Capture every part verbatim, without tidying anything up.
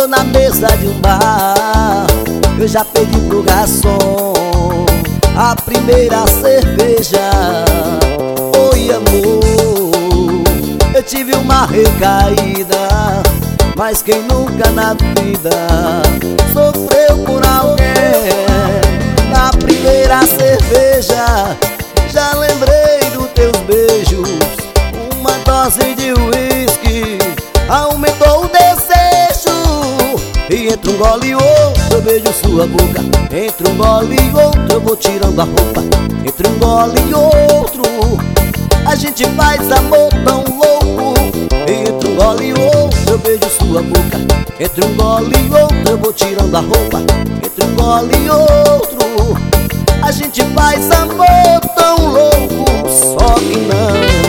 tô na mesa de um bar, eu já pedi pro garçom a primeira cerveja. Oi amor, eu tive uma recaída, mas quem nunca na vida sofreu por alguém? Na primeira cerveja já lembrei dos teus beijos, uma dose de uísque aumentou o desejo. E entre um gole e outro eu beijo sua boca, entre um gole e outro eu vou tirando a roupa, entre um gole e outro a gente faz amor tão louco. E entre um gole e outro eu beijo sua boca, entre um gole e outro eu vou tirando a roupa, entre um gole e outro a gente faz amor tão louco. Só que não,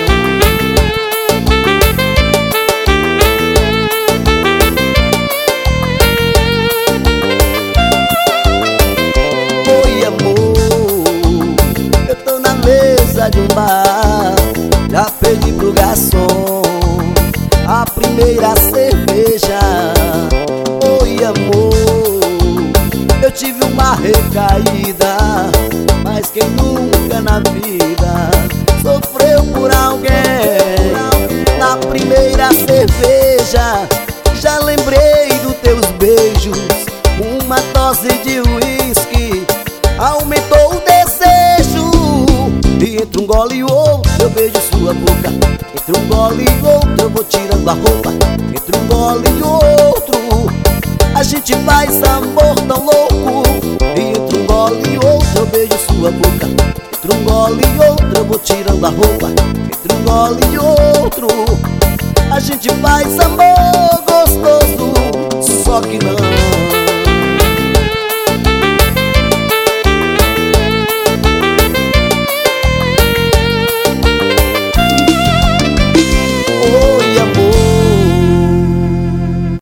de um bar, já pedi pro garçom a primeira cerveja. Oi amor, eu tive uma recaída, mas quem nunca na vida sofreu por alguém? Na primeira cerveja já lembrei dos teus beijos, uma dose de uísque aumentou o desejo. E entre um gole e outro eu beijo sua boca, entre um gole e outro eu vou tirando a roupa, entre um gole e outro a gente faz amor tão louco. E entre um gole e outro eu beijo sua boca, entre um gole e outro eu vou tirando a roupa, entre um gole e outro a gente faz amor.